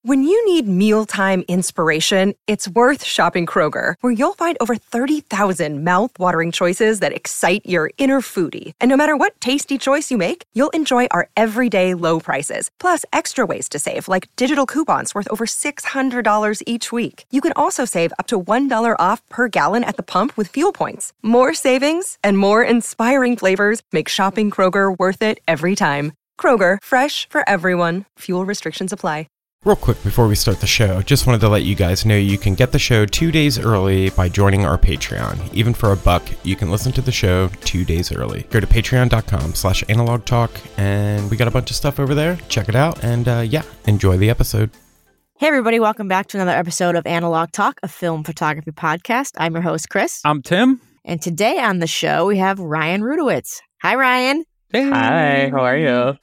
When you need mealtime inspiration, it's worth shopping Kroger, where you'll find over 30,000 mouth-watering choices that excite your inner foodie. And no matter what tasty choice you make, you'll enjoy our everyday low prices, plus extra ways to save, like digital coupons worth over $600 each week. You can also save up to $1 off per gallon at the pump with fuel points. More savings and more inspiring flavors make shopping Kroger worth it every time. Kroger, fresh for everyone. Fuel restrictions apply. Real quick before we start the show, just wanted to let you guys know you can get the show 2 days early by joining our Patreon. Even for $1, you can listen to the show 2 days early. Go to patreon.com/analogtalk, and we got a bunch of stuff over there. Check it out, and enjoy the episode. Hey everybody, welcome back to another episode of Analog Talk, a film photography podcast. I'm your host, Chris. I'm Tim. And today on the show, we have Ryan Rudowitz. Hi, Ryan. Hey. Hi, how are you?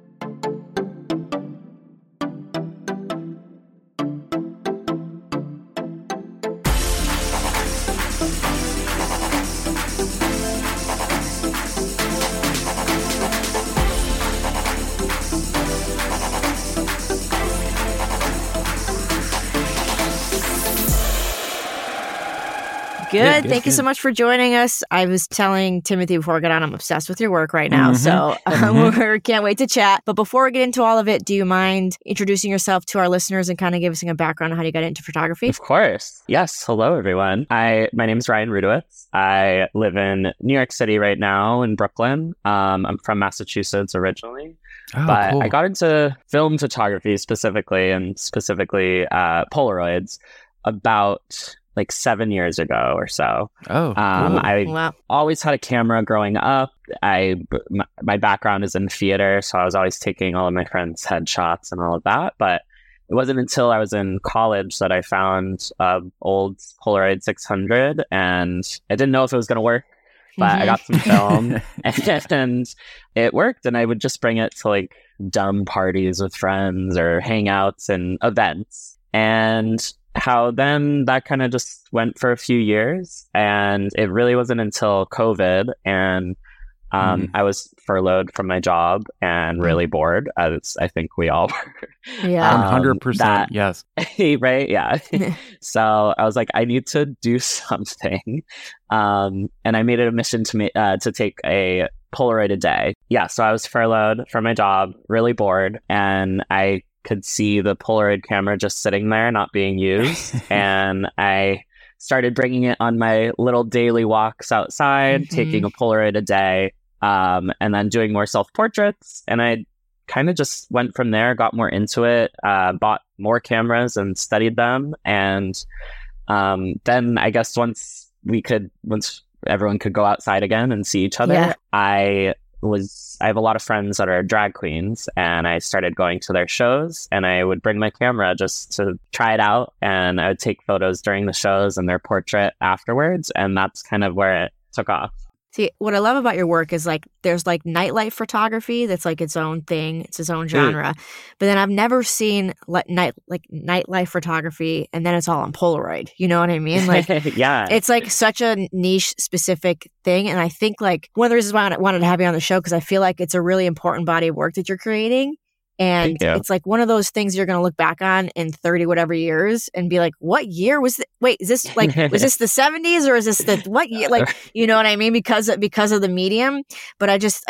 Good. Thank you so much for joining us. I was telling Timothy before I got on, I'm obsessed with your work right now. So we can't wait to chat. But before we get into all of it, do you mind introducing yourself to our listeners and kind of giving us a background on how you got into photography? Of course. Yes. Hello, everyone. My name is Ryan Rudowitz. I live in New York City right now in Brooklyn. I'm from Massachusetts originally. But cool. I got into film photography specifically Polaroids about like 7 years ago or so. I always had a camera growing up. My background is in theater, so I was always taking all of my friends' headshots and all of that. But it wasn't until I was in college that I found an old Polaroid 600, and I didn't know if it was going to work. But I got some film, and it worked. And I would just bring it to like dumb parties with friends or hangouts and events. And how then that kind of just went for a few years, and it really wasn't until COVID and I was furloughed from my job and really bored, as I think we all were. Yeah, 100%. Yes. Right. Yeah. So I was like, I need to do something, and I made it a mission to take a Polaroid a day. Yeah. So I was furloughed from my job, really bored, and I could see the Polaroid camera just sitting there not being used. And I started bringing it on my little daily walks outside, taking a Polaroid a day, and then doing more self-portraits. And I kind of just went from there, got more into it, bought more cameras and studied them. And then I guess once everyone could go outside again and see each other, I have a lot of friends that are drag queens, and I started going to their shows, and I would bring my camera just to try it out, and I would take photos during the shows and their portrait afterwards, and that's kind of where it took off. See, what I love about your work is like there's like nightlife photography that's like its own thing, it's its own genre. But then I've never seen nightlife photography and then it's all on Polaroid. You know what I mean? Like it's like such a niche specific thing. And I think like one of the reasons why I wanted to have you on the show, because I feel like it's a really important body of work that you're creating. And it's like one of those things you're going to look back on in 30 whatever years and be like, what year was it? Wait, is this like, was this the 70s or is this the what year? Like, you know what I mean? Because of the medium. But it's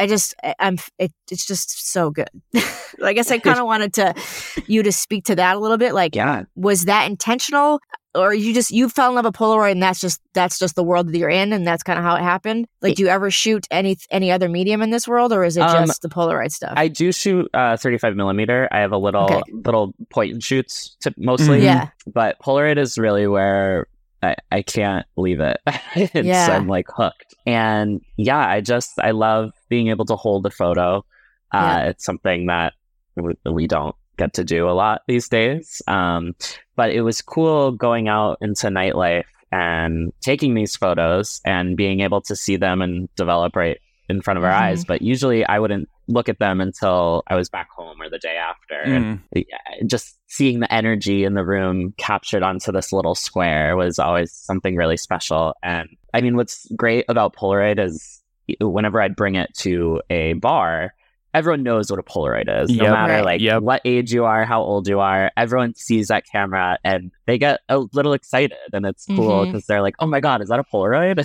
just so good. I guess I kind of wanted you to speak to that a little bit. Like, was that intentional? Or you fell in love with Polaroid and that's just the world that you're in and that's kind of how it happened? Like, do you ever shoot any other medium in this world, or is it just the Polaroid stuff? I do shoot 35 millimeter. I have a little point and shoots mostly. But Polaroid is really where I can't leave it. I'm like hooked. And I love being able to hold a photo. It's something that we don't get to do a lot these days. But it was cool going out into nightlife and taking these photos and being able to see them and develop right in front of our eyes. But usually I wouldn't look at them until I was back home or the day after. And just seeing the energy in the room captured onto this little square was always something really special. And I mean, what's great about Polaroid is whenever I'd bring it to a bar, everyone knows what a Polaroid is, no Yep. matter Right. what age you are, how old you are. Everyone sees that camera and they get a little excited, and it's cool because they're like, "Oh my God, is that a Polaroid?"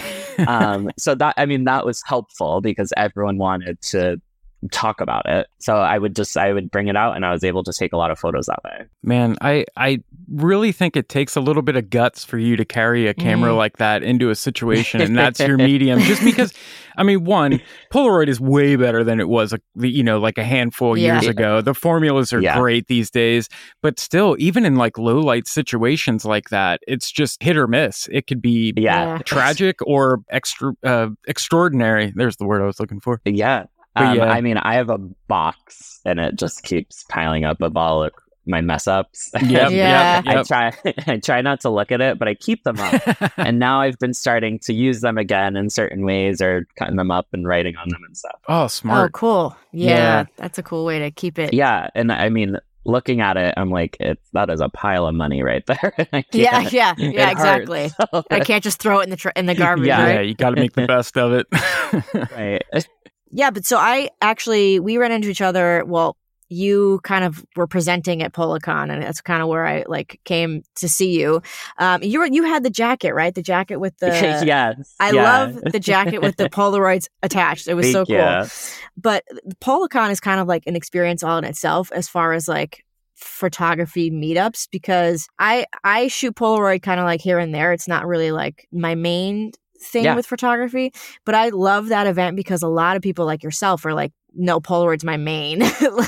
So that was helpful because everyone wanted to talk about it. So I would bring it out, and I was able to take a lot of photos that way. Man, I really think it takes a little bit of guts for you to carry a camera like that into a situation, and that's your medium. Just because, I mean, one, Polaroid is way better than it was, like a handful of years ago. The formulas are great these days, but still, even in like low light situations like that, it's just hit or miss. It could be tragic or extraordinary. There's the word I was looking for. Yeah. I mean, I have a box, and it just keeps piling up of all of my mess ups. I try not to look at it, but I keep them up. And now I've been starting to use them again in certain ways, or cutting them up and writing on them and stuff. Oh, smart. Oh, cool. Yeah, that's a cool way to keep it. Yeah, and I mean, looking at it, I'm like, that is a pile of money right there. Yeah, exactly. So, I can't just throw it in the garbage. Yeah, you got to make the best of it. Right. Yeah, but so we ran into each other. Well, you kind of were presenting at PolaCon, and that's kind of where I came to see you. You had the jacket, right? The jacket with the yes. I love the jacket with the Polaroids attached. It was so cool. But PolaCon is kind of like an experience all in itself as far as like photography meetups, because I shoot Polaroid kind of like here and there. It's not really like my main thing with photography, but I love that event because a lot of people like yourself are like, no, Polaroid's my main,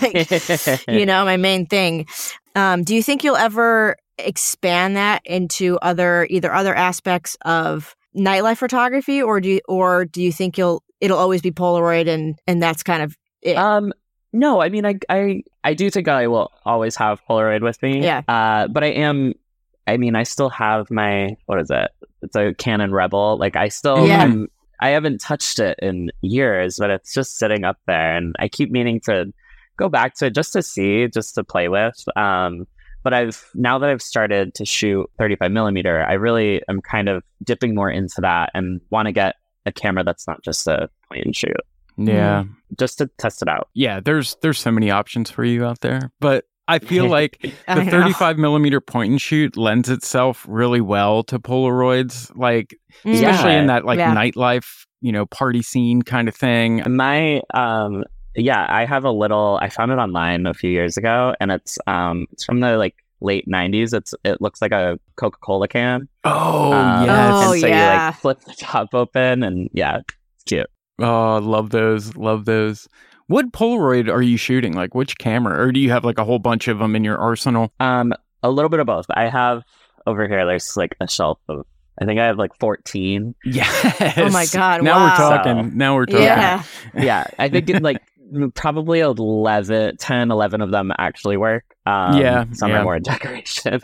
my main thing. Do you think you'll ever expand that into other aspects of nightlife photography, or do you think it'll always be Polaroid and that's kind of it? No, I mean, I do think I will always have Polaroid with me. Yeah. But I still have my, what is it? It's a Canon Rebel. Like I still, I haven't touched it in years, but it's just sitting up there, and I keep meaning to go back to it just to play with. But now that I've started to shoot 35 millimeter, I really am kind of dipping more into that and want to get a camera that's not just a point and shoot. Yeah. Just to test it out. Yeah, there's so many options for you out there, but I feel like the 35 millimeter point and shoot lends itself really well to Polaroids, like especially in that nightlife, party scene kind of thing. My I have I found it online a few years ago, and it's from the late 90s. It looks like a Coca-Cola can. Oh, yes. And so you flip the top open, and it's cute. Oh, love those. What Polaroid are you shooting? Like which camera? Or do you have like a whole bunch of them in your arsenal? A little bit of both. I have over here, there's like a shelf of, I think I have like 14. Yes. Oh my God. Now wow. we're talking. Now we're talking. Yeah. I think probably 10, 11 of them actually work. Some are more decoration.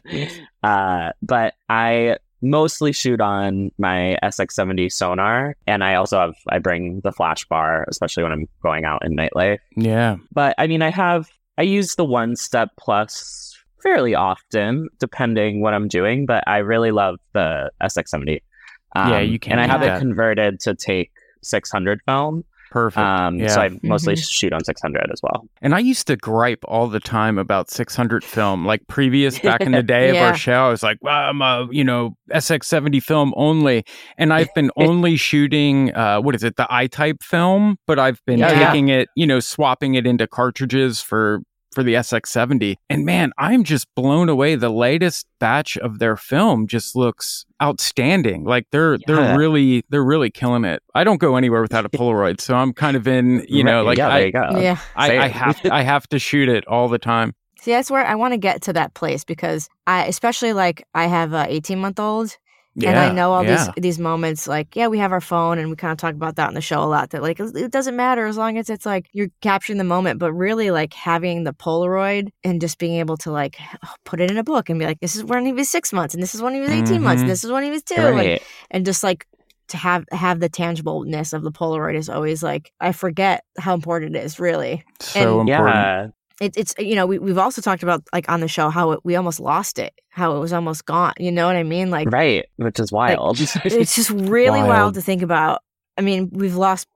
But I mostly shoot on my SX70 sonar, and I bring the flash bar, especially when I'm going out in nightlife. Yeah. But I mean, I use the 1-step plus fairly often, depending what I'm doing, but I really love the SX70. You can. And I have it converted to take 600 film. Perfect. So I mostly shoot on 600 as well. And I used to gripe all the time about 600 film, like back in the day of our show. I was like, well, I'm a, SX70 film only. And I've been only shooting, the I-type film, but I've been taking it, swapping it into cartridges for the SX70. And man, I'm just blown away. The latest batch of their film just looks outstanding. Like they're really killing it. I don't go anywhere without a Polaroid, so I'm kind of in, there you go. I have to shoot it all the time. See, that's where I want to get to that place, because I have a 18-month-old. And I know all these moments, we have our phone, and we kind of talk about that on the show a lot, that it doesn't matter as long as it's you're capturing the moment, but really having the Polaroid and just being able to put it in a book and be like, this is when he was 6 months, and this is when he was 18 months, and this is when he was 2. Right. And just to have the tangibleness of the Polaroid is always I forget how important it is, really. So important. Yeah. It's we've also talked about on the show how we almost lost it, how it was almost gone. You know what I mean? Right, which is wild. It's just really wild to think about. I mean, we've lost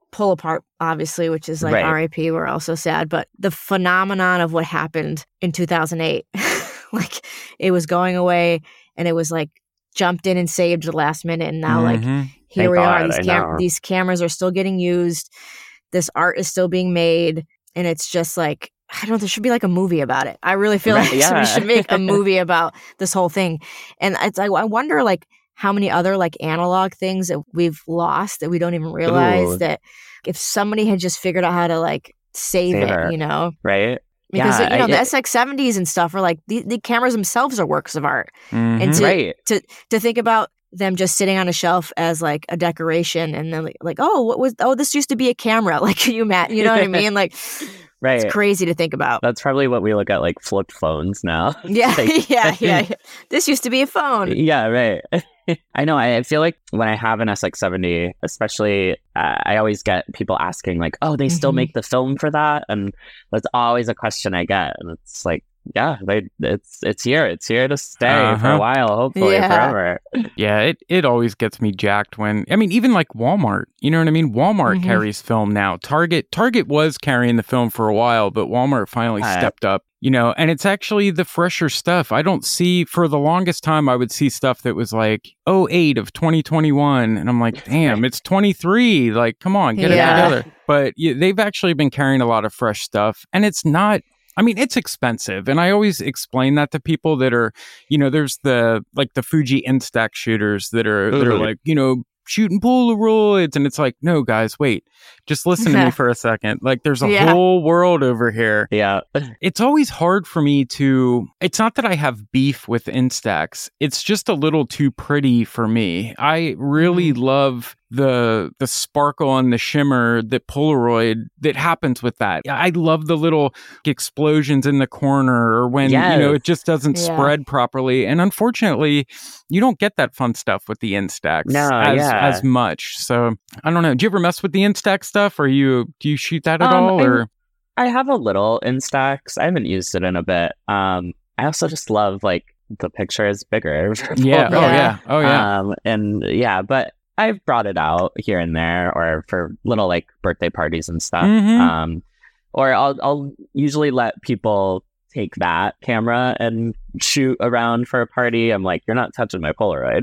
pull apart, obviously, which is like Right. RIP. We're also sad, but the phenomenon of what happened in 2008, like it was going away and it was like jumped in and saved the last minute. And now like here Thank we are. God, I know. These cameras are still getting used. This art is still being made. And it's just like, I don't know, there should be like a movie about it. I really feel Right, like yeah. we should make a movie about this whole thing. And it's like, I wonder like how many other like analog things that we've lost that we don't even realize Ooh. that if somebody had just figured out how to like save Save it, it. you know? Right? Because Yeah, the SX70s and stuff are like the cameras themselves are works of art. Mhm. And Right. to think about them just sitting on a shelf as like a decoration and then like this used to be a camera. Like you know what I mean? Like Right. it's crazy to think about. That's probably what we look at like flip phones now. Yeah, Like- yeah. This used to be a phone. Yeah, right. I know. I feel like when I have an SX70, especially, I always get people asking like, "Oh, they still Mhm. make the film for that?" And that's always a question I get, and it's like, yeah, it's here. It's here to stay for a while, hopefully Yeah. forever. Yeah, it always gets me jacked when, I mean, even like Walmart, you know what I mean? Walmart Mhm. carries film now. Target was carrying the film for a while, but Walmart finally stepped up, you know, and it's actually the fresher stuff. I don't see, for the longest time, I would see stuff that was like 08 of 2021. And I'm like, damn, it's 23. Like, come on, get Yeah. it together. But they've actually been carrying a lot of fresh stuff. And it's not, I mean, it's expensive. And I always explain that to people that are, you know, there's the Fuji Instax shooters that are Mhm. like, you know, shooting Polaroids. And it's like, no, guys, wait, just listen to me for a second. Like, there's a Yeah. whole world over here. Yeah. It's always hard for me to, it's not that I have beef with Instax. It's just a little too pretty for me. I really love the sparkle and the shimmer that Polaroid that happens with that. I love the little explosions in the corner or when, you know, it just doesn't Yeah. spread properly. And unfortunately, you don't get that fun stuff with the Instax No, as much. So I don't know. Do you ever mess with the Instax stuff or do you shoot that at all? Or I have a little Instax. I haven't used it in a bit. I also just love like the picture is bigger. Yeah. Oh yeah. And yeah, but I've brought it out here and there, or for little like birthday parties and stuff. Mhm. Or I'll usually let people take that camera and shoot around for a party. I'm like, you're not touching my Polaroid.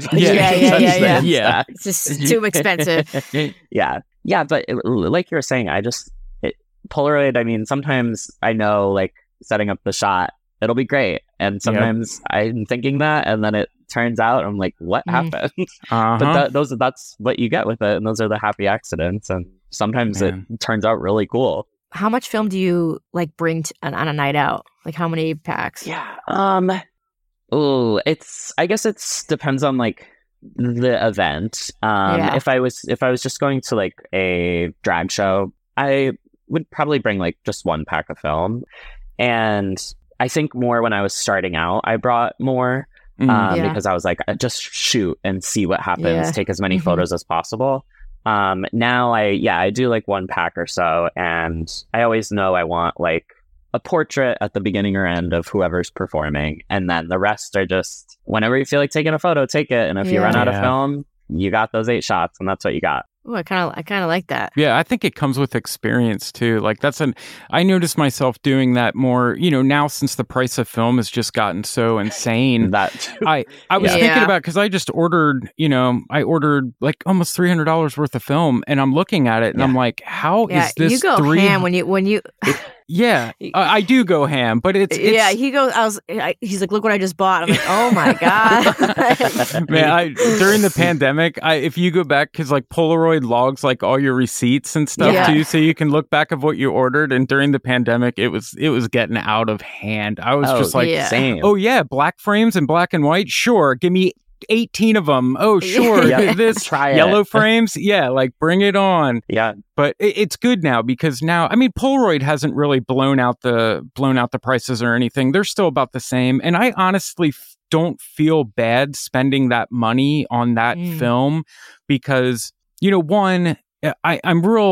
Yeah. Yeah. It's just too expensive. Yeah. But like you were saying, Polaroid, I mean, sometimes I know like setting up the shot, it'll be great. And sometimes I'm thinking that, and then it turns out I'm like, what happened? But that's what you get with it. And those are the happy accidents. And sometimes it turns out really cool. How much film do you like bring on a night out? Like how many packs? Yeah. I guess it's depends on like the event. If I was just going to like a drag show, I would probably bring like just one pack of film. And I think more when I was starting out, I brought more because I was like, just shoot and see what happens. Take as many photos as possible. Now I do like one pack or so, and I always know I want like a portrait at the beginning or end of whoever's performing, and then the rest are just whenever you feel like taking a photo, take it. And if you run out of film, you got those 8 shots, and that's what you got. Oh, I kind of like that. Yeah, I think it comes with experience too. Like I noticed myself doing that more, you know, now since the price of film has just gotten so insane. That too. I was thinking about, because I just ordered, you know, like almost $300 worth of film, and I'm looking at it and I'm like, how is this? You go ham when you. Yeah, I do go ham, but it's he goes. He's like, look what I just bought. I'm like, oh my god, man! During the pandemic, if you go back, because like Polaroid logs like all your receipts and stuff too, so you can look back of what you ordered. And during the pandemic, it was getting out of hand. I was just like, same. Oh yeah, black frames and black and white, sure, give me 18 of them. Oh sure, this try yellow frames, like bring it on. Yeah. But it's good now, because now, I mean, Polaroid hasn't really blown out the prices or anything. They're still about the same. And I honestly don't feel bad spending that money on that film, because, you know, one, I'm real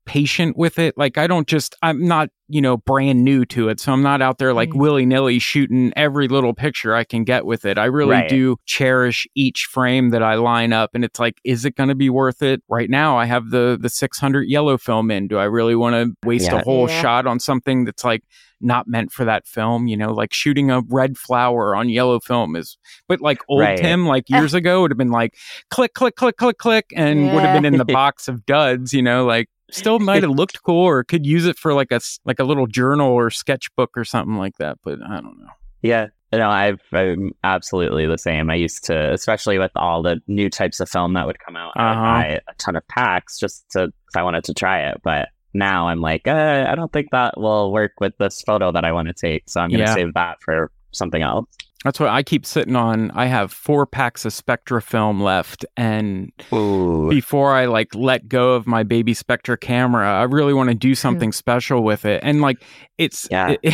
patient with it. Like I'm not, brand new to it. So I'm not out there like willy-nilly shooting every little picture I can get with it. I really do cherish each frame that I line up. And it's like, is it going to be worth it? Right now I have the 600 yellow film in. Do I really want to waste a whole shot on something that's like not meant for that film? Like shooting a red flower on yellow film but like old Tim, like years ago, would have been like click, click, click, click, click, and would have been in the box of duds, like still might have looked cool, or could use it for like a little journal or sketchbook or something like that. But I don't know. Yeah. No, I'm absolutely the same. I used to, especially with all the new types of film that would come out, I would buy a ton of packs just because I wanted to try it. But now I'm like, I don't think that will work with this photo that I want to take. So I'm going to save that for something else. That's what I keep sitting on. I have 4 packs of Spectra film left. And before I like let go of my baby Spectra camera, I really want to do something special with it. And like, it's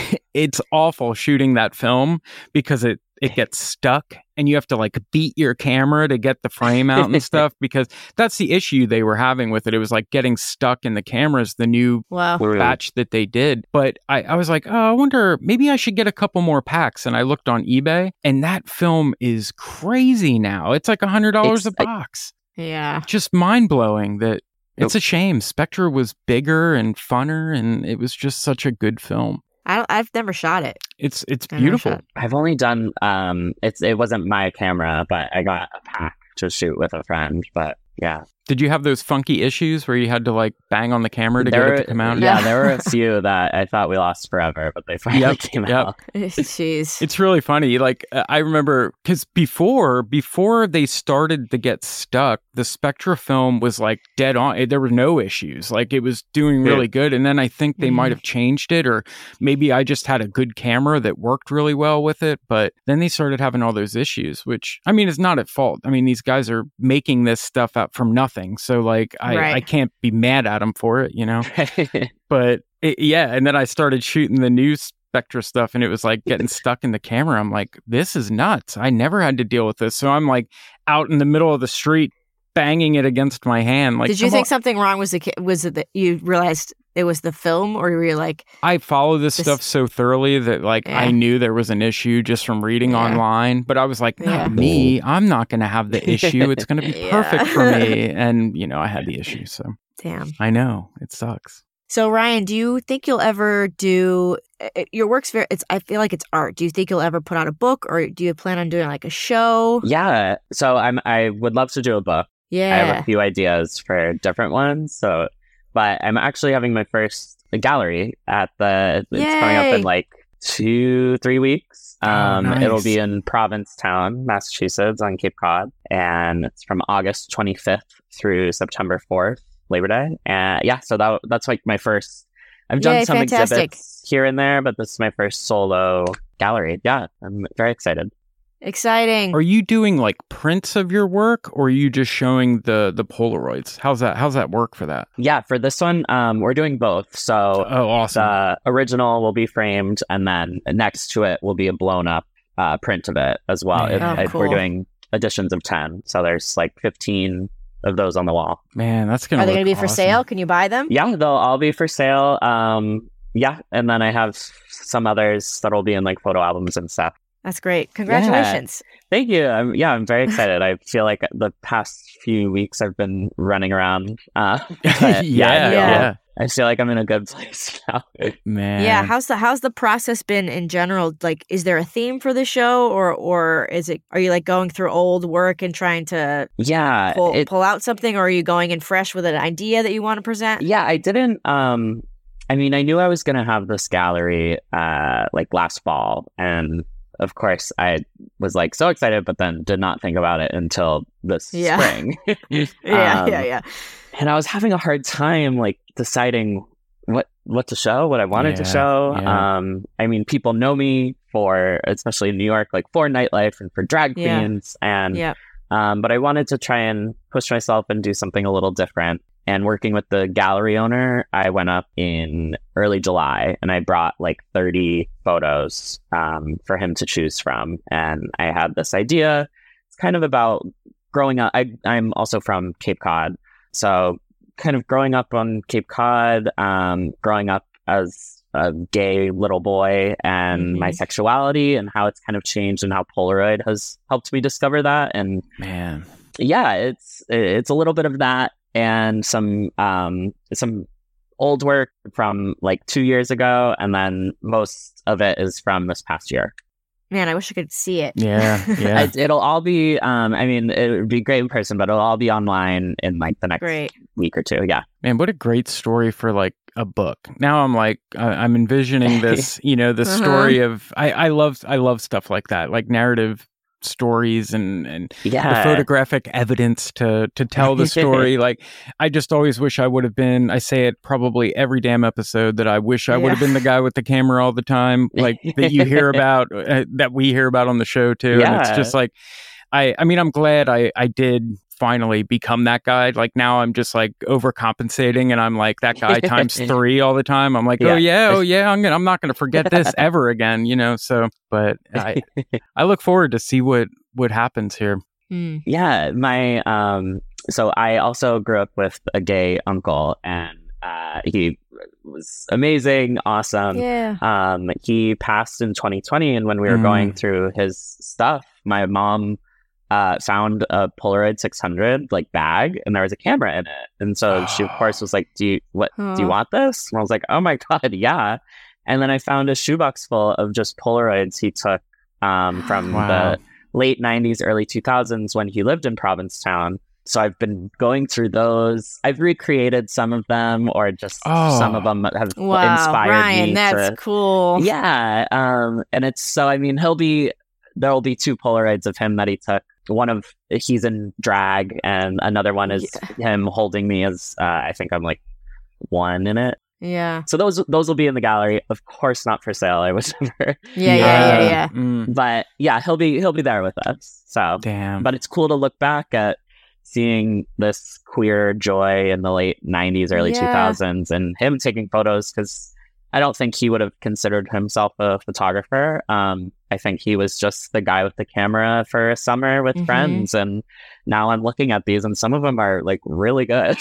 awful shooting that film because it gets stuck and you have to like beat your camera to get the frame out and stuff, because that's the issue they were having with it. It was like getting stuck in the cameras, the new batch that they did. But I was like, I wonder, maybe I should get a couple more packs. And I looked on eBay and that film is crazy now. It's like $100 a box. Yeah. Just mind blowing that it's a shame. Spectra was bigger and funner and it was just such a good film. I've never shot it. It's beautiful. I've only done it wasn't my camera, but I got a pack to shoot with a friend. But yeah. Did you have those funky issues where you had to like bang on the camera to get it to come out? Yeah, there were a few that I thought we lost forever, but they finally came out. Jeez. It's really funny. Like I remember because before they started to get stuck, the Spectra film was like dead on. There were no issues. Like it was doing really good. And then I think they might have changed it, or maybe I just had a good camera that worked really well with it. But then they started having all those issues, which I mean, is not at fault. I mean, these guys are making this stuff up from nothing. So like I can't be mad at them for it, but and then I started shooting the new Spectra stuff and it was like getting stuck in the camera. I'm like, this is nuts. I never had to deal with this. So I'm like out in the middle of the street banging it against my hand. Like, did you think something wrong? Was it that you realized it was the film, or were you like, I follow this stuff so thoroughly that like I knew there was an issue just from reading online, but I was like, not me. I'm not going to have the issue. It's going to be perfect for me. And I had the issue. So damn, I know it sucks. So Ryan, do you think you'll ever do your work's I feel like it's art. Do you think you'll ever put out a book, or do you plan on doing like a show? Yeah. So I would love to do a book. Yeah. I have a few ideas for different ones. But I'm actually having my first gallery it's coming up in like 2-3 weeks. Nice. It'll be in Provincetown, Massachusetts on Cape Cod. And it's from August 25th through September 4th, Labor Day. And so that's like my first, I've done some exhibits here and there, but this is my first solo gallery. Yeah, I'm very excited. Exciting. Are you doing like prints of your work, or are you just showing the Polaroids? How's that work for that? Yeah, for this one, we're doing both. So awesome. The original will be framed, and then next to it will be a blown up print of it as well. Cool. We're doing editions of 10. So there's like 15 of those on the wall. Man, that's going to Are they going to be for sale? Can you buy them? Yeah, they'll all be for sale. And then I have some others that'll be in like photo albums and stuff. That's great. Congratulations. Yeah. Thank you. I'm very excited. I feel like the past few weeks I've been running around. Yeah. I feel like I'm in a good place now. Man. Yeah. How's the process been in general? Like, is there a theme for the show, or are you like going through old work and trying to pull out something, or are you going in fresh with an idea that you want to present? Yeah, I didn't. I mean, I knew I was going to have this gallery like last fall, and of course, I was like so excited, but then did not think about it until this spring. Yeah. And I was having a hard time like deciding what to show, what I wanted to show. Yeah. I mean, people know me for, especially in New York, like for nightlife and for drag queens, and but I wanted to try and push myself and do something a little different. And working with the gallery owner, I went up in early July and I brought like 30 photos for him to choose from. And I had this idea. It's kind of about growing up. I'm also from Cape Cod. So kind of growing up on Cape Cod, growing up as a gay little boy, and my sexuality and how it's kind of changed, and how Polaroid has helped me discover that. And Man. yeah, it's a little bit of that, and some old work from like 2 years ago, and then most of it is from this past year. Man, I wish I could see it. Yeah. It'll all be, I mean, it would be great in person, but it'll all be online in like the next week or two. Yeah. Man, what a great story for like a book. Now I'm like, I'm envisioning this, the story of, I love stuff like that, like narrative stories and the photographic evidence to tell the story. Like, I just always wish I would have been, I say it probably every damn episode, that I wish I would have been the guy with the camera all the time, like that you hear about, that we hear about on the show too. And it's just like, I mean, I'm glad I did finally become that guy. Like, now I'm just like overcompensating, and I'm like that guy times 3 all the time. I'm like, oh yeah, I'm not gonna forget this ever again, so, but I look forward to see what happens here. Yeah, so I also grew up with a gay uncle, and he was amazing, awesome. He passed in 2020, and when we were going through his stuff, my mom found a Polaroid 600 like bag, and there was a camera in it, and so she of course was like, do you want this? And I was like, oh my god, yeah. And then I found a shoebox full of just Polaroids he took from the late 90s, early 2000s, when he lived in Provincetown. So I've been going through those. I've recreated some of them, or just some of them have inspired Ryan, me. That's cool. Yeah, and it's so, I mean, there will be 2 Polaroids of him that he took. He's in drag, and another one is him holding me as I think I'm like 1 in it. Yeah. So those will be in the gallery. Of course, not for sale. I was never. Yeah. But yeah, he'll be there with us. So damn. But it's cool to look back at seeing this queer joy in the late 90s, early 2000s, and him taking photos, because I don't think he would have considered himself a photographer. I think he was just the guy with the camera for a summer with friends. And now I'm looking at these, and some of them are like really good.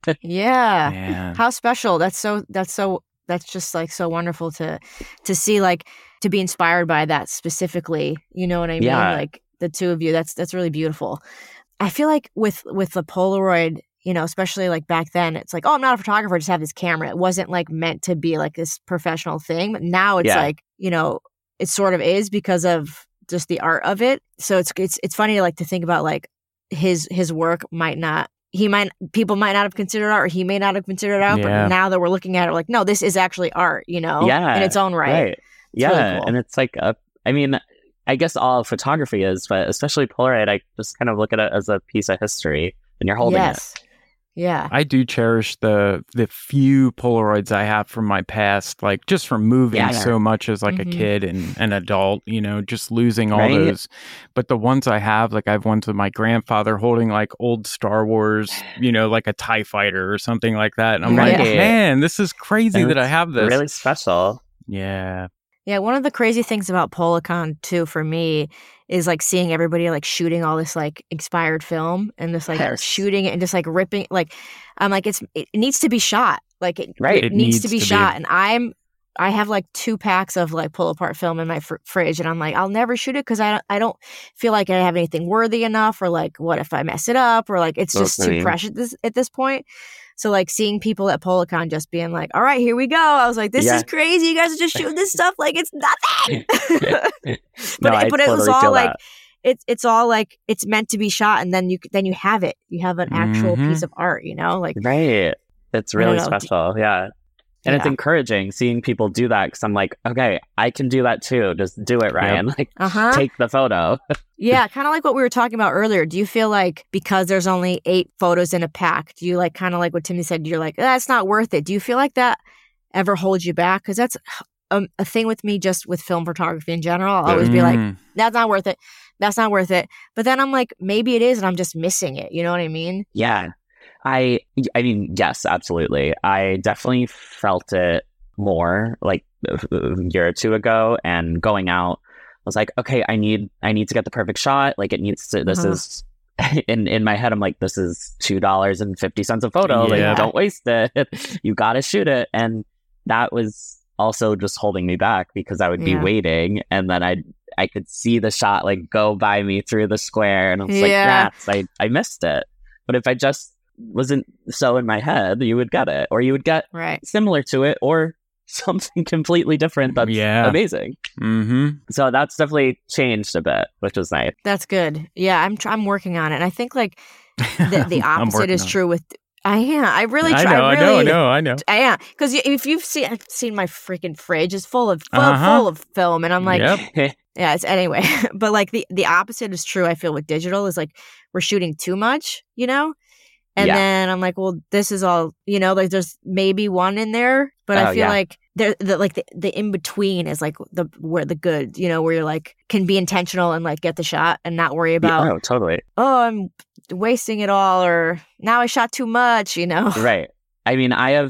Man. How special. That's just like so wonderful to see, like, to be inspired by that specifically. You know what I mean? Like the 2 of you, that's really beautiful. I feel like with the Polaroid, especially like back then, it's like, oh, I'm not a photographer, I just have this camera. It wasn't like meant to be like this professional thing. But now it's like, it sort of is, because of just the art of it. So it's funny to like to think about like his work people might not have considered art, or he may not have considered art, but now that we're looking at it, like, no, this is actually art, in its own right. It's really cool. And it's like, I mean, I guess all photography is, but especially Polaroid, I just kind of look at it as a piece of history, and you're holding it. Yeah. I do cherish the few Polaroids I have from my past, like just from moving so much as like a kid and an adult, just losing all those. But the ones I have, like I have ones of my grandfather holding like old Star Wars, like a TIE fighter or something like that. And I'm like, man, this is crazy that I have this. Really special. Yeah. Yeah, one of the crazy things about PolaCon too for me is like seeing everybody like shooting all this like expired film, and just like shooting it and just like ripping, like I'm like, it needs to be shot, like it needs to be shot. And I have like 2 packs of like pull apart film in my fridge, and I'm like, I'll never shoot it because I don't feel like I have anything worthy enough, or like what if I mess it up, or like it's just too precious at this point. So like seeing people at PolaCon just being like, all right, here we go. I was like, this is crazy. You guys are just shooting this stuff like it's nothing. but it was all like, it's all like, it's meant to be shot. And then you have it. You have an actual piece of art, like. Right. It's really special. Yeah. And it's encouraging seeing people do that, because I'm like, okay, I can do that too. Just do it, Ryan. Like, take the photo. Yeah, kind of like what we were talking about earlier. Do you feel like because there's only 8 photos in a pack, do you like kind of like what Timmy said, you're like, that's not worth it? Do you feel like that ever holds you back? Because that's a thing with me, just with film photography in general. I'll always be like, that's not worth it. That's not worth it. But then I'm like, maybe it is, and I'm just missing it. You know what I mean? Yeah. I mean, yes, absolutely. I definitely felt it more like a year or 2 ago, and going out, I was like, okay, I need to get the perfect shot. Like, it needs to, this is in my head, I'm like, this is $2.50 a photo. Like, don't waste it. You got to shoot it. And that was also just holding me back because I would be waiting, and then I could see the shot like go by me through the square, and I was like, rats, I missed it. But if I just wasn't so in my head, you would get it, or you would get similar to it, or something completely different that's amazing. So that's definitely changed a bit, which was nice. That's good. Yeah, I'm working on it. And I think like the opposite is true with. I really try. I know. Yeah, because if you've seen my freaking fridge is full of film, and I'm like, yeah. It's anyway. But like the opposite is true. I feel with digital is like we're shooting too much, And then I'm like, well, this is all, like there's maybe one in there, but I feel like the in between is like where the good, where you're like can be intentional and like get the shot and not worry about, totally. Oh, I'm wasting it all, or now I shot too much, Right. I mean, I have,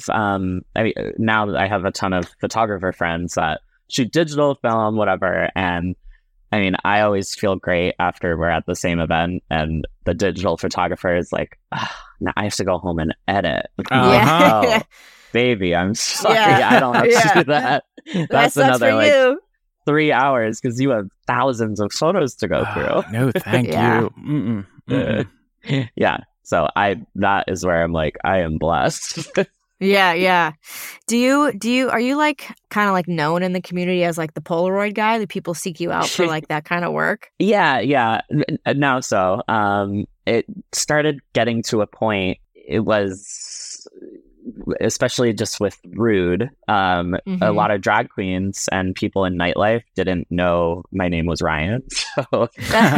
now I have a ton of photographer friends that shoot digital film, whatever, and I mean, I always feel great after we're at the same event and the digital photographer is like, now I have to go home and edit. Oh, baby, I'm sorry. I don't have to do that. That's another like 3 hours because you have thousands of photos to go through. No, thank you. Yeah. So that is where I'm like, I am blessed. Yeah. Are you like kind of like known in the community as like the Polaroid guy? Do people seek you out for like that kind of work? Yeah. Now so. It started getting to a point, it was, especially just with Rude, a lot of drag queens and people in nightlife didn't know my name was Ryan. So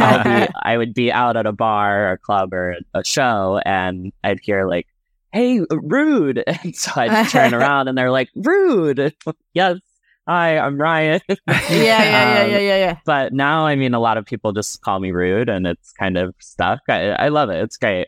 I would be out at a bar or a club or a show and I'd hear like, hey, Rude. And so I'd turn around and they're like, Rude. Yes. Hi, I'm Ryan. Yeah. But now, I mean, a lot of people just call me Rude and it's kind of stuck. I love it. It's great.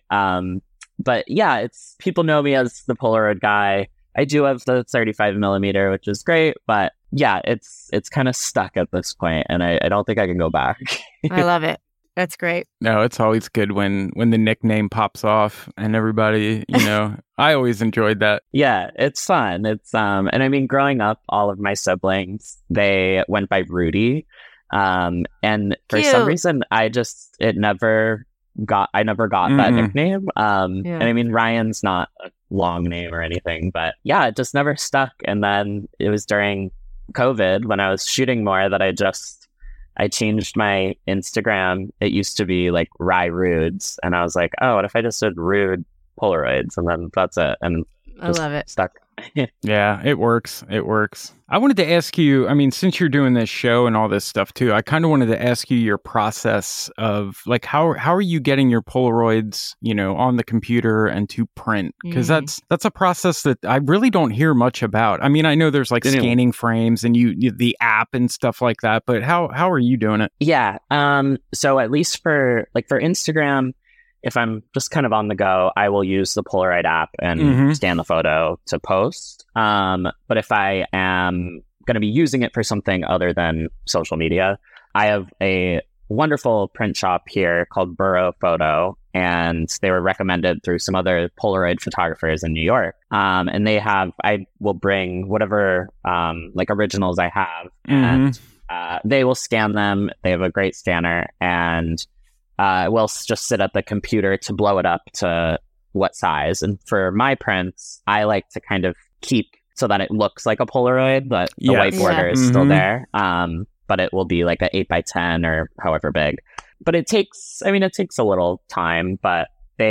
But yeah, it's people know me as the Polaroid guy. I do have the 35 millimeter, which is great. But yeah, it's kind of stuck at this point and I don't think I can go back. I love it. That's great. No, it's always good when the nickname pops off and everybody, I always enjoyed that. Yeah, it's fun. It's and I mean, growing up, all of my siblings, they went by Rudy. And for some reason, I never got that nickname. And I mean, Ryan's not a long name or anything, but yeah, it just never stuck. And then it was during COVID when I was shooting more that I changed my Instagram. It used to be like Rye Rudes. And I was like, oh, what if I just did Rude Polaroids? And then that's it. And I love it. Stuck. Yeah, it works. I wanted to ask you, I mean, since you're doing this show and all this stuff too, I kind of wanted to ask you your process of like, how are you getting your Polaroids, on the computer and to print? Because that's a process that I really don't hear much about. I mean, I know there's like scanning frames and the app and stuff like that, but how are you doing it? Yeah. So at least for Instagram, if I'm just kind of on the go, I will use the Polaroid app and scan the photo to post. But if I am going to be using it for something other than social media, I have a wonderful print shop here called Burrow Photo, and they were recommended through some other Polaroid photographers in New York. And I will bring whatever like originals I have, and they will scan them. They have a great scanner, and we'll just sit at the computer to blow it up to what size. And for my prints, I like to kind of keep so that it looks like a Polaroid, but the white border is still there. But it will be like a 8x10 or however big. But it takes a little time, but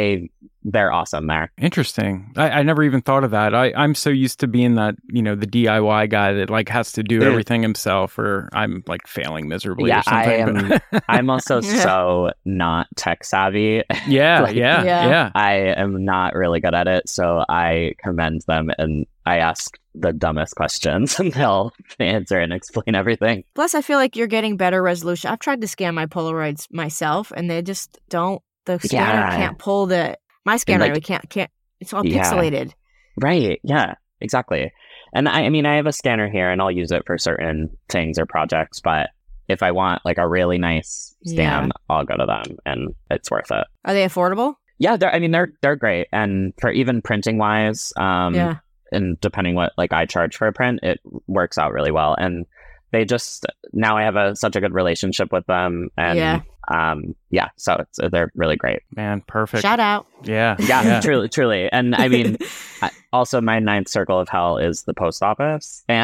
they're awesome there. Interesting. I never even thought of that. I'm so used to being that, the DIY guy that like has to do everything himself, or I'm like failing miserably or something. I'm also so not tech savvy. Yeah, like, yeah. I am not really good at it, so I commend them and I ask the dumbest questions and they'll answer and explain everything. Plus, I feel like you're getting better resolution. I've tried to scan my Polaroids myself and they just don't. The scanner can't pull my scanner. Like, can't. It's all pixelated. Right. Yeah. Exactly. And I mean, I have a scanner here, and I'll use it for certain things or projects, but if I want like a really nice stamp, I'll go to them, and it's worth it. Are they affordable? Yeah, they're great, and for even printing wise, and depending what like I charge for a print, it works out really well. And they just now I have such a good relationship with them, and so they're really great. Man, perfect. Shout out. Yeah. Truly. And I mean, also my ninth circle of hell is the post office, and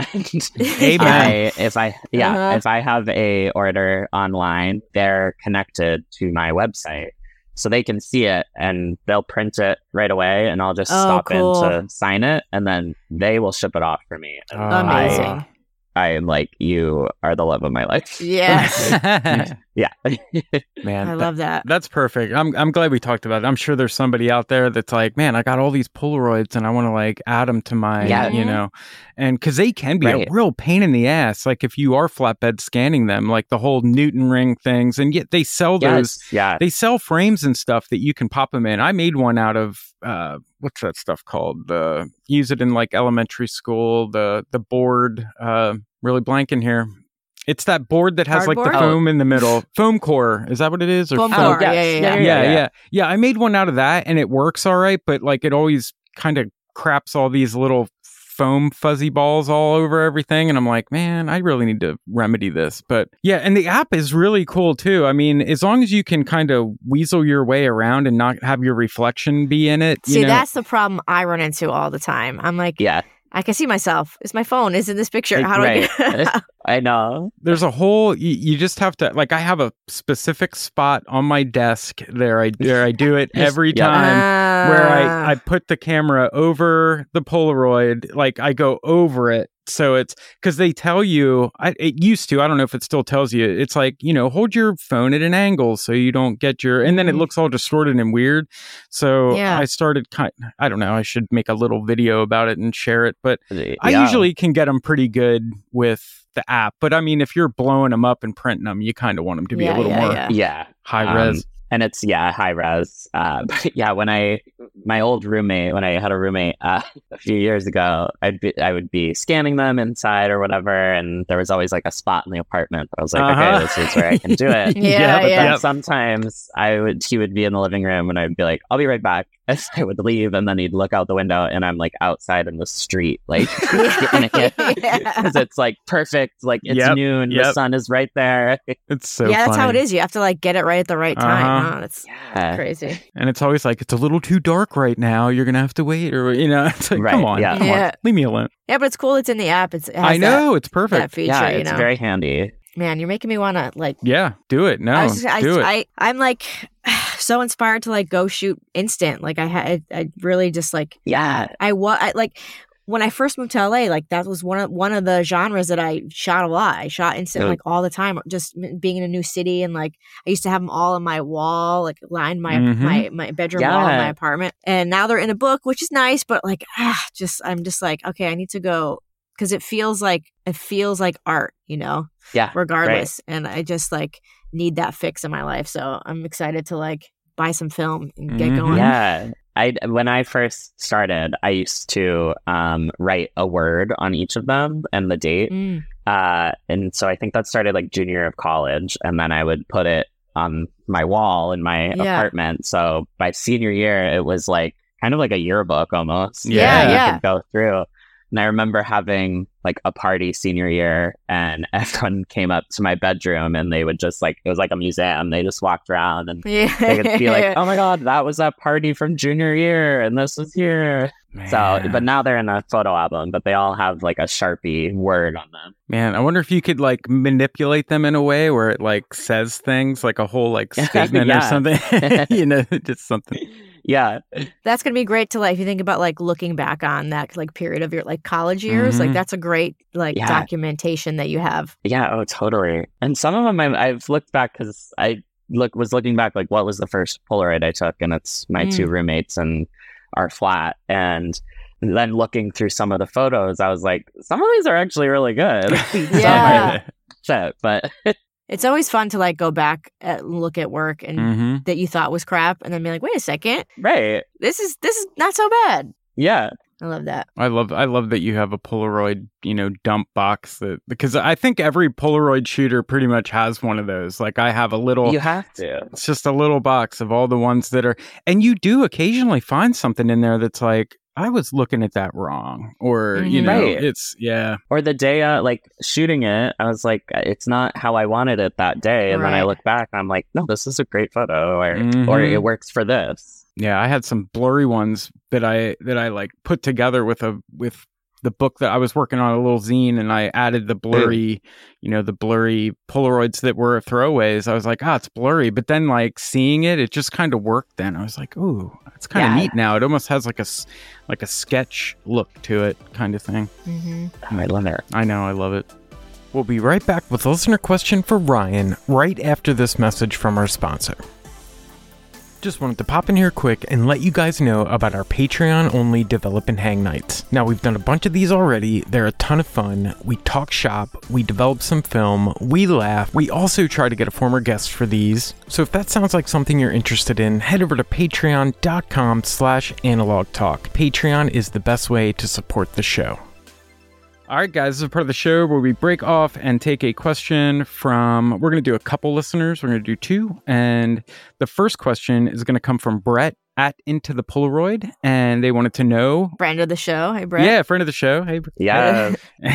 if I have a order online, they're connected to my website. So they can see it and they'll print it right away, and I'll just stop in to sign it, and then they will ship it off for me. Amazing. I am like, you are the love of my life. Yes. Yeah. Man, I love that. That's perfect. I'm glad we talked about it. I'm sure there's somebody out there that's like, man, I got all these Polaroids and I want to like add them to my, you know, and because they can be a real pain in the ass. Like if you are flatbed scanning them, like the whole Newton ring things, and yet they sell those. Yeah. They sell frames and stuff that you can pop them in. I made one out of what's that stuff called? Use it in like elementary school. The board. Really blanking here. It's that board that has Cardboard? Like the foam in the middle. Foam core. Is that what it is? Or foam core. Yeah. I made one out of that and it works all right, but like it always kind of craps all these little foam fuzzy balls all over everything. And I'm like, man, I really need to remedy this. But yeah, and the app is really cool too. I mean, as long as you can kind of weasel your way around and not have your reflection be in it. See, that's the problem I run into all the time. I'm like, I can see myself. It's my phone. Is in this picture. How do I get it out? I know. There's a whole, you just have to, like, I have a specific spot on my desk there. I do it every time where I put the camera over the Polaroid. Like, I go over it. So it's because they tell you, it used to, I don't know if it still tells you, it's like, you know, hold your phone at an angle so you don't get and then it looks all distorted and weird. So I started I don't know, I should make a little video about it and share it, but I usually can get them pretty good with the app. But I mean, if you're blowing them up and printing them, you kind of want them to be a little more high res. And it's, high res. But yeah, when I had a roommate a few years ago, I would be scanning them inside or whatever. And there was always like a spot in the apartment. I was like, okay, this is where I can do it. But then sometimes he would be in the living room and I'd be like, I'll be right back. As I would leave, and then he'd look out the window and I'm like outside in the street, like, because it's like perfect. Like it's noon. The sun is right there. It's so that's funny. how it is. You have to like get it right at the right time. Oh, that's crazy. And it's always like, it's a little too dark right now. You're going to have to wait, or, you know, it's like, come on, leave me alone. Yeah, but it's cool. It's in the app. I know. It's perfect. That feature, yeah, it's very handy. Man, you're making me want to like... Yeah, do it. No, do it. I'm like so inspired to like go shoot instant. Like I really just like... Yeah. I like when I first moved to LA, like that was one of the genres that I shot a lot. I shot instant like all the time, just being in a new city. And like I used to have them all on my wall, like lined my bedroom wall in my apartment. And now they're in a book, which is nice. But like, I'm just like, okay, I need to go... Because it feels like art, you know? Yeah. Regardless. Right. And I just like need that fix in my life. So I'm excited to like buy some film and get going. Yeah. When I first started, I used to write a word on each of them and the date. And so I think that started like junior year of college. And then I would put it on my wall in my apartment. So by senior year, it was like kind of like a yearbook almost. Yeah. You could go through. And I remember having like a party senior year and everyone came up to my bedroom and they would just like, it was like a museum. They just walked around and they could be like, oh my God, that was that party from junior year and this was here. Man. So, but now they're in a photo album, but they all have like a Sharpie word on them. Man, I wonder if you could like manipulate them in a way where it like says things like a whole like statement or something, you know, just something. Yeah. That's going to be great to like, if you think about like looking back on that like period of your like college years, like that's a great like documentation that you have. Yeah. Oh, totally. And some of them I've looked back because I was looking back, like what was the first Polaroid I took? And it's my two roommates and our flat. And then looking through some of the photos, I was like, some of these are actually really good. But it's always fun to like go back and look at work and that you thought was crap and then be like, wait a second. Right. This is not so bad. Yeah. I love that. I love that you have a Polaroid, dump box because I think every Polaroid shooter pretty much has one of those. Like I have a little. You have to. It's just a little box of all the ones that are, and you do occasionally find something in there that's like, I was looking at that wrong, or Right. it's Or the day, like shooting it, I was like, it's not how I wanted it that day, and then I look back, I'm like, no, this is a great photo, or it works for this. Yeah, I had some blurry ones that I like put together with the book that I was working on, a little zine, and I added the blurry, the blurry Polaroids that were throwaways. I was like, it's blurry. But then like seeing it just kind of worked then. I was like, ooh, it's kind of neat now. It almost has like a sketch look to it kind of thing. Mm-hmm. Oh, I love it. I know, I love it. We'll be right back with a listener question for Ryan right after this message from our sponsor. Just wanted to pop in here quick and let you guys know about our Patreon-only Develop and Hang nights. Now, we've done a bunch of these already. They're a ton of fun. We talk shop, we develop some film, we laugh. We also try to get a former guest for these. So if that sounds like something you're interested in, head over to patreon.com/analogtalk. Patreon is the best way to support the show. All right, guys, this is part of the show where we break off and take a question from, we're going to do a couple listeners. We're going to do two. And the first question is going to come from Brett at Into the Polaroid. And they wanted to know. Friend of the show. Hey, Brett. Yeah, friend of the show. Hey, Brett. Yeah.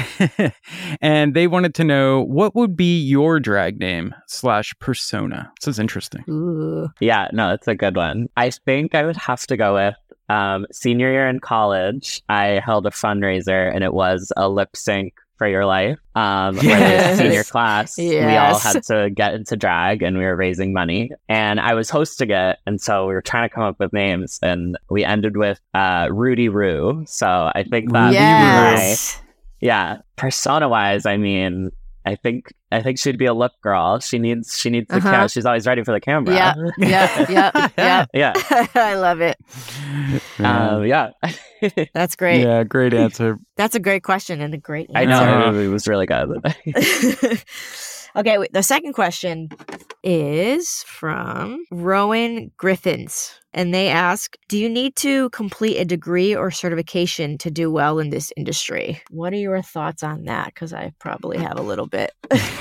And they wanted to know, what would be your drag name /persona? This is interesting. Ooh. Yeah, no, it's a good one. I think I would have to go with senior year in college. I held a fundraiser, and it was a lip sync for your life. Where the senior class, we all had to get into drag, and we were raising money. And I was hosting it, and so we were trying to come up with names, and we ended with Rudy Roo. So I think that's persona-wise, I mean, I think she'd be a lip girl. She needs the camera. She's always ready for the camera. Yeah. Yeah. I love it. Yeah. That's great. Yeah, great answer. That's a great question and a great answer. I know. It was really good. Okay, the second question is from Rowan Griffins. And they ask, do you need to complete a degree or certification to do well in this industry? What are your thoughts on that? Because I probably have a little bit.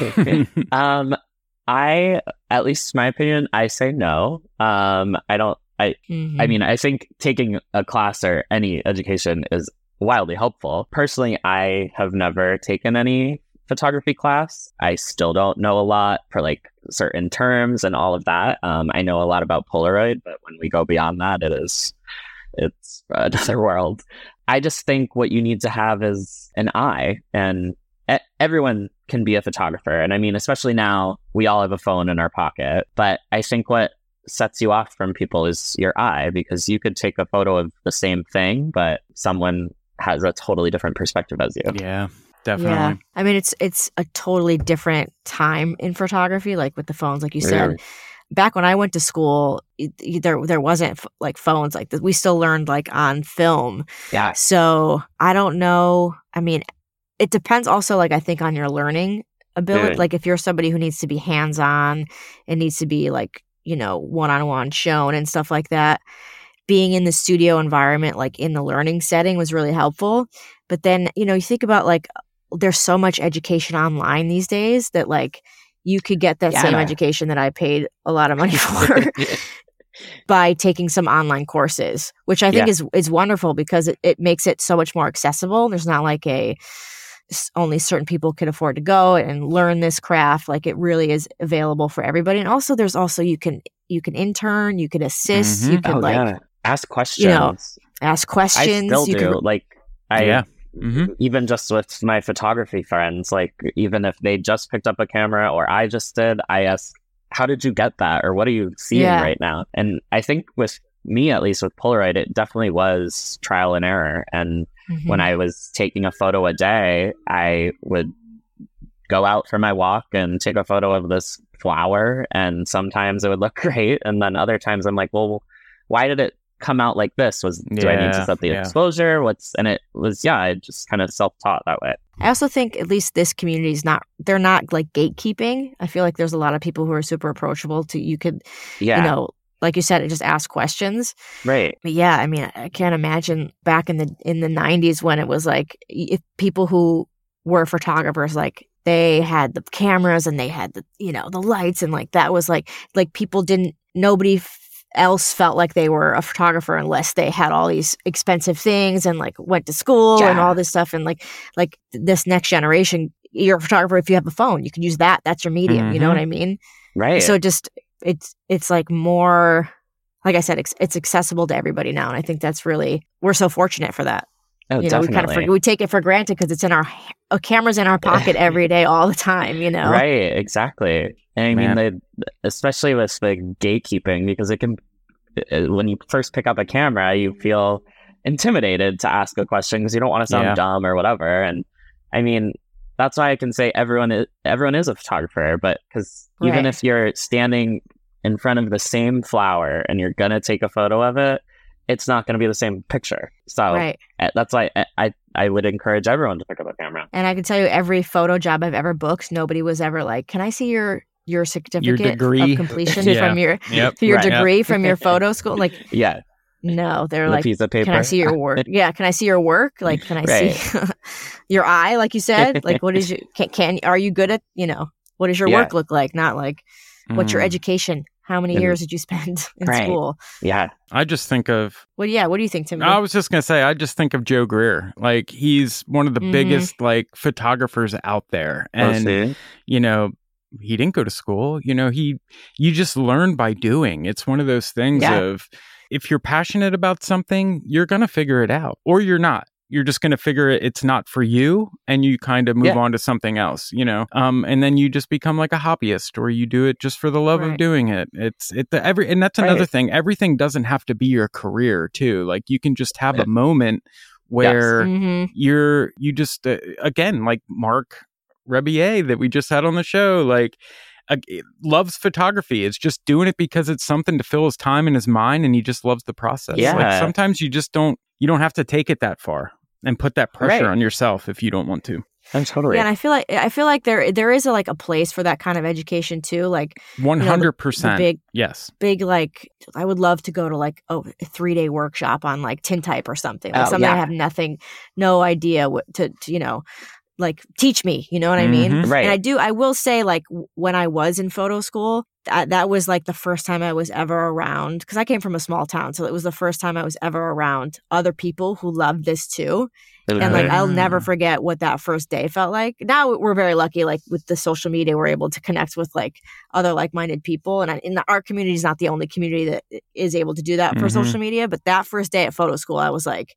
At least my opinion, I say no. I mean, I think taking a class or any education is wildly helpful. Personally, I have never taken any photography class. I still don't know a lot for like certain terms and all of that. I know a lot about Polaroid, but when we go beyond that, it's another world. I just think what you need to have is an eye, and everyone can be a photographer. And I mean, especially now, we all have a phone in our pocket. But I think what sets you off from people is your eye, because you could take a photo of the same thing, but someone has a totally different perspective as you. Yeah. Definitely. Yeah. I mean, it's a totally different time in photography, like with the phones, like you said. Back when I went to school, there wasn't like phones like this. We still learned like on film. Yeah. So I don't know. I mean, it depends also, like, I think on your learning ability. Like if you're somebody who needs to be hands-on, it needs to be like, one-on-one shown and stuff like that. Being in the studio environment, like in the learning setting, was really helpful. But then, you think about like, there's so much education online these days that like you could get that same education that I paid a lot of money for by taking some online courses, which I think is wonderful, because it makes it so much more accessible. There's not like only certain people can afford to go and learn this craft. Like it really is available for everybody. And also there's also, you can intern, you can assist, you can ask questions. Ask questions. I still do. Even just with my photography friends, like even if they just picked up a camera or I just did, I ask, how did you get that? Or what are you seeing right now? And I think with me, at least with Polaroid, it definitely was trial and error. And when I was taking a photo a day, I would go out for my walk and take a photo of this flower. And sometimes it would look great. And then other times I'm like, well, why did it come out like this? Do I need to set the exposure? I just kind of self-taught that way. I also think at least this community they're not like gatekeeping. I feel like there's a lot of people who are super approachable you could, like you said, just ask questions. Right. But yeah, I mean, I can't imagine back in the 90s when it was like, if people who were photographers, like they had the cameras and they had the, you know, the lights, and like that was like people didn't, nobody else felt like they were a photographer unless they had all these expensive things and like went to school and all this stuff. And like this next generation, you're a photographer if you have a phone, you can use that. That's your medium. You know what I mean? Right. So just it's like more, like I said, it's accessible to everybody now, and I think that's really, we're so fortunate for that. Oh, you know, definitely. we take it for granted because it's in our cameras in our pocket every day, all the time. You know, right? Exactly. And I mean, especially with the gatekeeping, because it can, when you first pick up a camera, you feel intimidated to ask a question because you don't want to sound dumb or whatever. And I mean, that's why I can say everyone is a photographer, but because even if you're standing in front of the same flower and you're gonna take a photo of it, it's not going to be the same picture. So that's why I would encourage everyone to pick up a camera. And I can tell you, every photo job I've ever booked, nobody was ever like, "Can I see your certificate of completion from your degree from your photo school?" Like, no, they're like, piece of paper. "Can I see your work?" Yeah, "Can I see your work?" Like, "Can I see your eye?" Like you said, like, what is you are you good at, you know, what does your work look like? Not like, what's your education? How many years did you spend in school? Yeah. I just think of... What do you think, Tim? I was just going to say, I just think of Joe Greer. Like, he's one of the biggest, like, photographers out there. And, you know, he didn't go to school. You know, you just learn by doing. It's one of those things of, if you're passionate about something, you're going to figure it out. Or you're not. You're just going to figure it's not for you, and you kind of move on to something else, you know? And then you just become like a hobbyist, or you do it just for the love of doing it. And that's another thing. Everything doesn't have to be your career too. Like, you can just have a moment where you just, again, like Mark Rebier that we just had on the show, like, loves photography. It's just doing it because it's something to fill his time and his mind, and he just loves the process. Yeah. Like, sometimes you don't have to take it that far and put that pressure on yourself if you don't want to. I'm totally. Yeah, and I feel like there is a place for that kind of education too. Like 100%. Big, like, I would love to go to like a 3-day workshop on like tintype or something. Like something I have no idea what to you know, like, teach me, you know what I mean? Right. And I will say, like, when I was in photo school, that was like the first time I was ever around, because I came from a small town. So it was the first time I was ever around other people who loved this too. And like, I'll never forget what that first day felt like. Now we're very lucky, like with the social media, we're able to connect with like other like-minded people. And our community is not the only community that is able to do that for social media. But that first day at photo school, I was like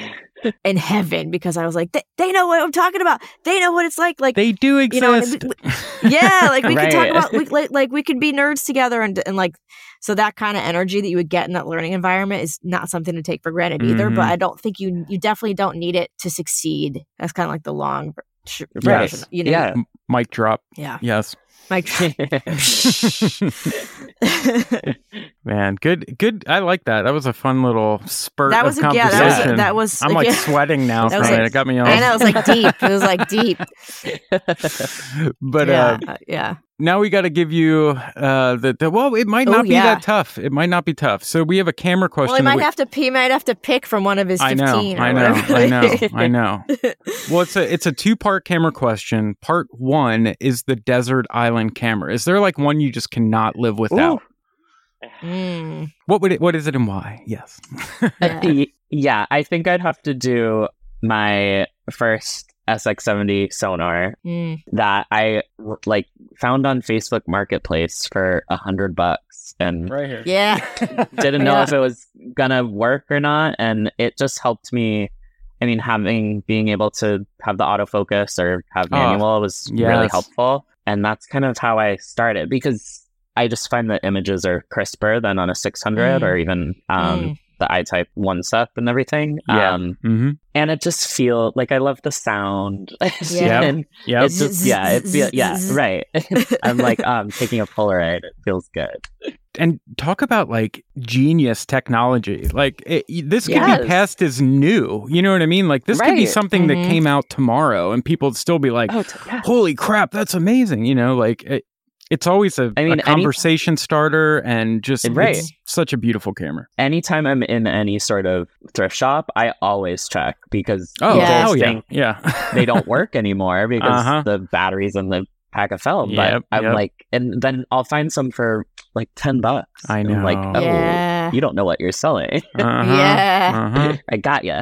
in heaven, because I was like, they know what I'm talking about. They know what it's like. Like, they do exist. You know, like we could talk about, like we could be nerds together, and like, so that kind of energy that you would get in that learning environment is not something to take for granted either. But I don't think you definitely don't need it to succeed. That's kind of like the long version. You know? Yeah. Mic drop. Yeah. Yes. Mic drop. Man, good. I like that. That was a fun little spurt of conversation. That was. I'm like sweading now from it. It got me on. I know. It was like deep. It was like deep. But now we got to give you well, it might not be that tough. It might not be tough. So we have a camera question. Well, he might have to pick from one of his 15. I know. Well, it's a 2-part camera question. Part 1 is the desert island camera. Is there like one you just cannot live without? What is it and why? Yes. Yeah, I think I'd have to do my first SX70 sonar that I like found on Facebook Marketplace for $100, and right here. Didn't know if it was gonna work or not, and it just helped me. I mean, being able to have the autofocus or have manual was really helpful, and that's kind of how I started, because I just find that images are crisper than on a 600 or even the I-Type 1-step and everything. And it just feels like I love the sound. It's just, right. I'm like, taking a Polaroid. It feels good. And talk about like genius technology. Like this could be passed as new. You know what I mean? Like this could be something that came out tomorrow and people would still be like, holy crap, that's amazing. You know, like It's always a conversation starter, and just it's such a beautiful camera. Anytime I'm in any sort of thrift shop, I always check because they don't work anymore because the batteries in the pack of film. But I'm like, and then I'll find some for like $10. I know. I'm like, oh, you don't know what you're selling. I got you.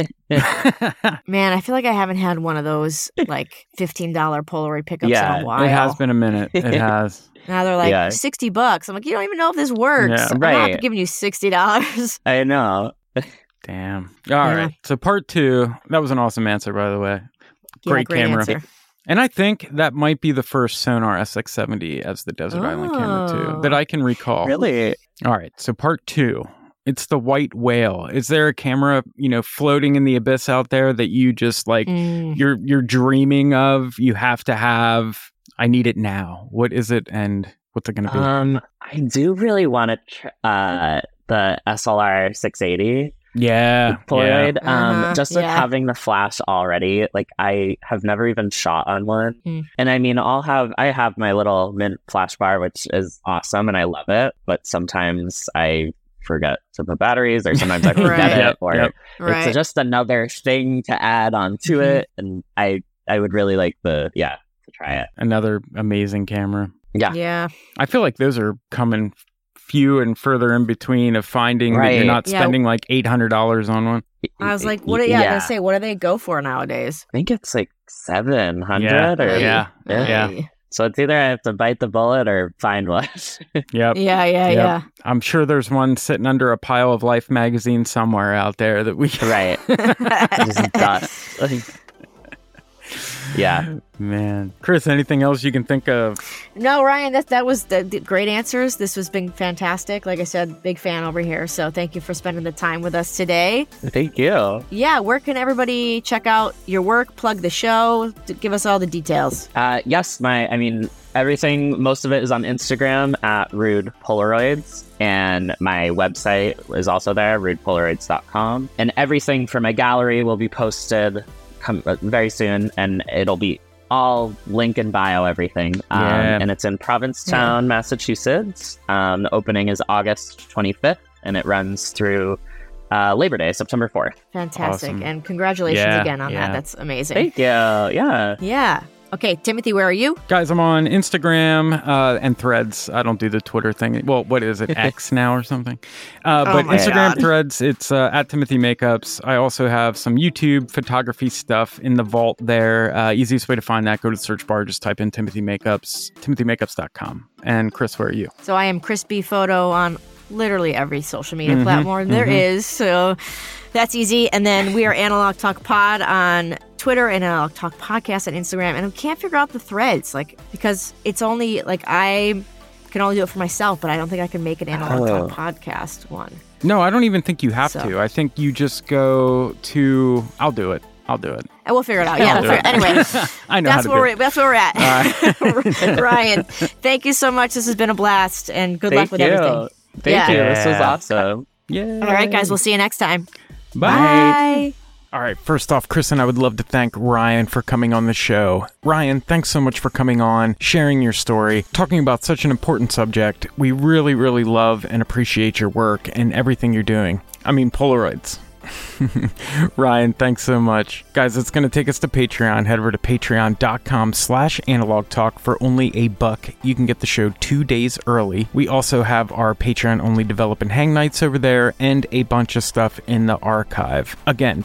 Man, I feel like I haven't had one of those like $15 Polaroid pickups in a while. It has been a minute. It has. Now they're like $60. I'm like, you don't even know if this works. Yeah. I'm not giving you $60. I know. Damn. All right. So part 2. That was an awesome answer, by the way. Great camera. Answer. And I think that might be the first Sonar SX70 as the Desert Island camera, too, that I can recall. Really? All right. So part 2. It's the white whale. Is there a camera, floating in the abyss out there that you just like, you're dreaming of? You have to have, I need it now. What is it and what's it going to be? I do really want to the SLR 680. Yeah. Polaroid. Just with having the flash already, like I have never even shot on one. And I mean, I have my little mint flash bar, which is awesome and I love it. But sometimes I forget to put batteries, or sometimes I forget it, or it's just another thing to add onto it. And I would really like to try it. Another amazing camera. Yeah. I feel like those are coming few and further in between of finding that you're not spending like $800 on one. I was like, what? I was gonna say, what do they go for nowadays? I think it's like $700 or So it's either I have to bite the bullet or find one. Yeah. I'm sure there's one sitting under a pile of Life magazine somewhere out there that we just dust. Yeah, man. Chris, anything else you can think of? No, Ryan, that was the great answers. This has been fantastic. Like I said, big fan over here. So thank you for spending the time with us today. Thank you. Yeah, where can everybody check out your work, plug the show, give us all the details? Yes, everything, most of it is on Instagram at Rude Polaroids. And my website is also there, rudepolaroids.com. And everything for my gallery will be posted very soon, and it'll be all link in bio, everything. And it's in Provincetown, Massachusetts. The opening is August 25th, and it runs through Labor Day, September 4th. Fantastic. Awesome. And congratulations again on that. That's amazing. Thank you. Yeah. Okay, Timothy, where are you? Guys, I'm on Instagram and Threads. I don't do the Twitter thing. Well, what is it, X now or something? But Instagram, Threads, it's at Timothy Makeups. I also have some YouTube photography stuff in the vault there. Easiest way to find that, go to the search bar, just type in Timothy Makeups, TimothyMakeups.com. And Chris, where are you? So I am Chris B Photo on literally every social media platform there is. So that's easy. And then we are Analog Talk Pod on Twitter and Analog Talk Podcast on Instagram. And I can't figure out the Threads, because it's only I can only do it for myself, but I don't think I can make an Analog Talk Podcast one. No, I don't even think you have to. I think you just go to, I'll do it. And we'll figure it out. Yeah. Anyway, I know that's where we're at. Ryan, thank you so much. This has been a blast, and good luck with everything. Thank you. This was awesome. Yeah. All right, guys. We'll see you next time. Bye. All right. First off, Chris and I would love to thank Ryan for coming on the show. Ryan, thanks so much for coming on, sharing your story, talking about such an important subject. We really, really love and appreciate your work and everything you're doing. I mean, Polaroids. Ryan, thanks so much. Guys, it's going to take us to Patreon. Head over to patreon.com/analogtalk for only $1. You can get the show 2 days early. We also have our Patreon-only develop and hang nights over there and a bunch of stuff in the archive. Again,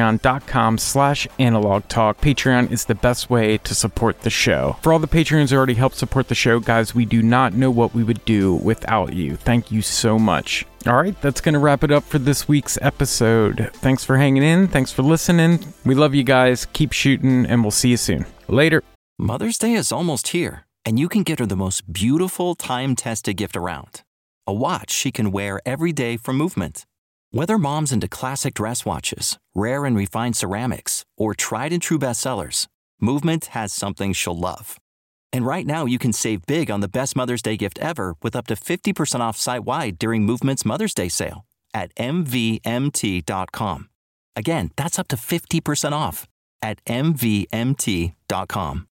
patreon.com/analogtalk. Patreon is the best way to support the show. For all the Patreons who already help support the show, guys, we do not know what we would do without you. Thank you so much. All right, that's going to wrap it up for this week's episode. Thanks for hanging in. Thanks for listening. We love you guys. Keep shooting, and we'll see you soon. Later. Mother's Day is almost here, and you can get her the most beautiful time-tested gift around. A watch she can wear every day from Movement. Whether mom's into classic dress watches, rare and refined ceramics, or tried-and-true bestsellers, Movement has something she'll love. And right now, you can save big on the best Mother's Day gift ever with up to 50% off site-wide during Movement's Mother's Day sale at MVMT.com. Again, that's up to 50% off at MVMT.com.